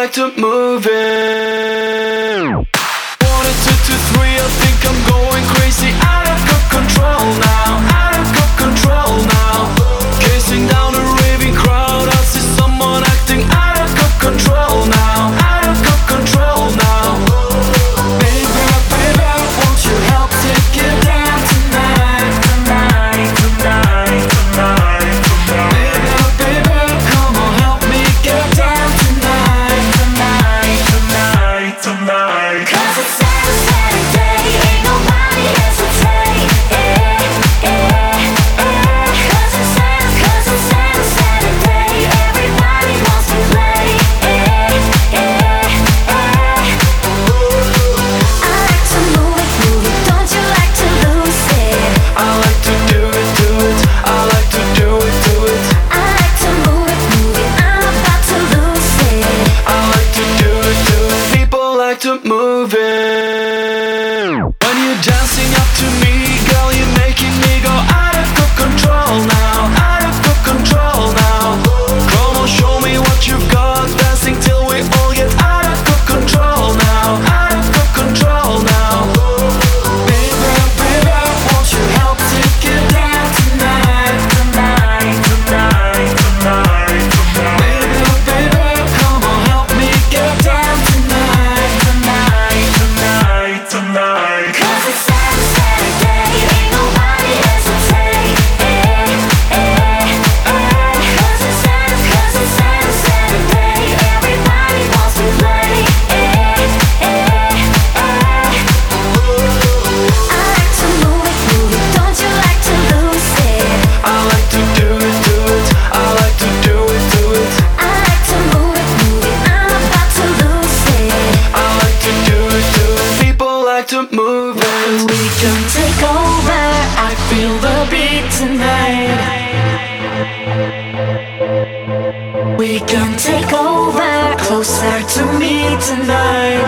like to move it. 1 and 2 to 3, I think I'm going crazy. Out of control now, out of control now. Gazing down a raving crowd, I see someone acting out of control now, out of control now. Baby, baby, won't you help take it down tonight, tonight, tonight, tonight, tonight. Baby, baby, come on, help me get down tonight, tonight, tonight, tonight. 'Cause it's Saturday, ain't nobody hesitate. 'Cause it's Saturday, everybody wants to play. I like to move it, don't you like to lose it? I like to do it, I like to do it, I like to move it, I'm about to lose it. I like to do it, people like to move it. When you're dancing up to me, girl, you're making me go out of control now, out of control now. Come on, show me what you've got, dancing till we all get out of control now, out of control now. Baby, baby, won't you help take it down tonight, tonight, tonight, tonight, tonight. Baby, baby, come on, help me get down tonight, tonight, tonight, tonight. 'Cause it's Saturday, ain't nobody hesitate. 'Cause it's Saturday, everybody wants to play. I like to move it, don't you like to lose it? I like to do it, I like to do it, I like to move it, I'm about to lose it. I like to do it, people like to move it. We can take over, I feel the beat tonight. We can take over, closer to me tonight.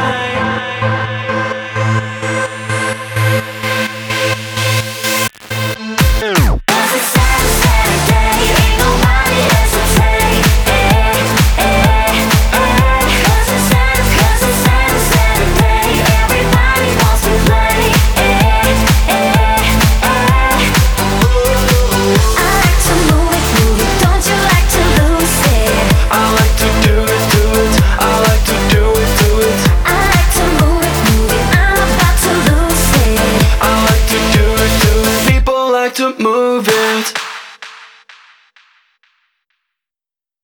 To move it.